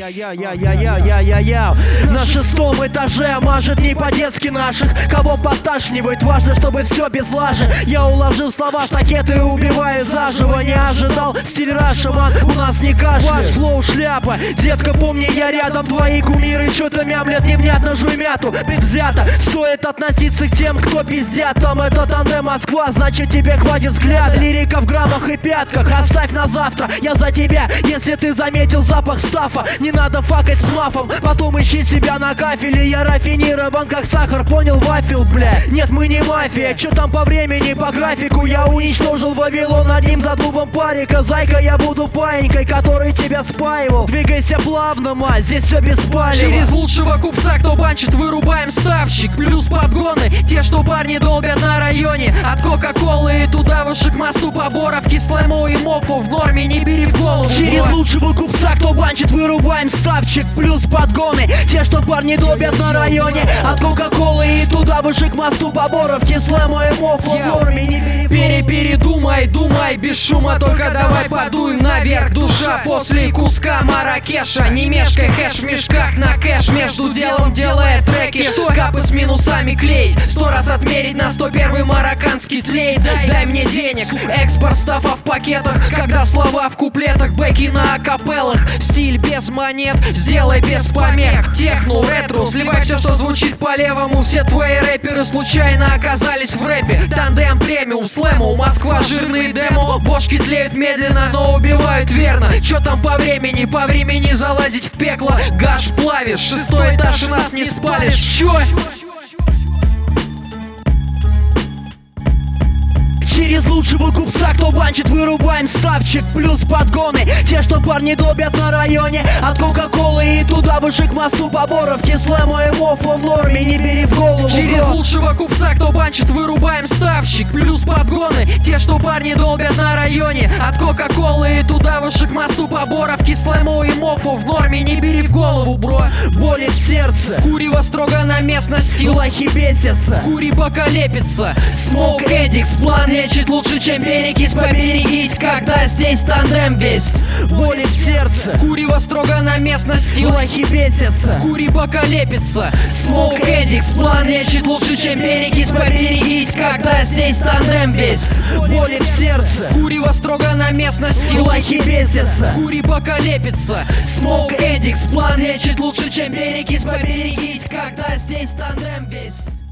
На шестом этаже мажет не по-детски наших. Кого поташнивает, важно, чтобы все без лажи. Я уложил слова в пакеты и убиваю заживо. Не ожидал стиль Раша, ман, у нас не кашель. Ваш флоу шляпа, детка, помни, я рядом. Твои кумиры что-то мямлят, невнятно жуй мяту. Предвзято, стоит относиться к тем, кто пиздят. Там это тандем Москва, значит тебе хватит взгляд. Лирика в граммах и пятках, оставь на завтра. Я за тебя, если ты заметил запах стафа. Не надо факать с мафом, потом ищи себя на кафеле. Я рафинирован как сахар, понял, вафел, бля. Нет, мы не мафия, чё там по времени, по графику. Я уничтожил Вавилон одним задувом парика. Зайка, я буду паинькой, который тебя спаивал. Двигайся плавно, мать, здесь все без палева. Через лучшего купца, кто банчит, вырубаем ставщик. Плюс подгоны, те, что парни долбят на районе. От Кока-Колы и туда выше к мосту Поборовки. Слэму и мофу в норме, не бери в голову. Через лучшего купца, кто банчит, вырубаем ставчик. Плюс подгоны, те, что парни долбят на районе. От Кока-Колы и туда выше к мосту Поборовки. Слэму и мофу в норме, не бери в голову. Передумай, думай, без шума, только давай подуем наверх. Душа после куска Маракеша. Не мешкай, хэш в мешках на кэш. Между делом делая треки, что капы с минусами клеить. 100 раз отмерить на 101 марокканский тлеет. Дай мне денег, экспорт стафа в пакетах. Когда слова в куплетах, бэки на акапеллах. Стиль без монет, сделай без помех. Техно, ретро, сливай все, что звучит по-левому. Все твои рэперы случайно оказались в рэпе. Тандем премиум, слэму, Москва, жирные демо. Бошки тлеют медленно, но убивают верно. Чё там по времени залазить в пекло. Гаш плавишь, 6-й этаж и нас не спалишь. Чё? Через лучшего купца, кто банчит, вырубаем ставчик. Плюс подгоны, те, что парни долбят на районе. От Кока-Колы и туда выше к мосту Поборовки. Слэму и мофу в норме, не бери в голову. Через лучшего купца, кто банчит, вырубаем ставщик. Плюс подгоны, те, что парни долбят на районе. От Кока-Колы и туда выше к мосту Поборовки. Слэму и мофу в норме, не бери в голову, бро. Боли в сердце, Курево строго на местности. лохи бесятся, Кури пока лепится. Смоук Эдикс, план лечит лучше, чем перекись. Поберегись, когда здесь тандем весь. боли в сердце, Курево строго на местности. лохи бесятся, Кури пока лепится. Смоук Эдикс, план лечит лучше, чем перекись. Поберегись, когда здесь тандем весь. боли в сердце, Курево строго на местности. лохи бесятся. Кури пока лепится. Смоук Эдикс, план лечит лучше, чем перекись. Поберегись, когда здесь тандем весь.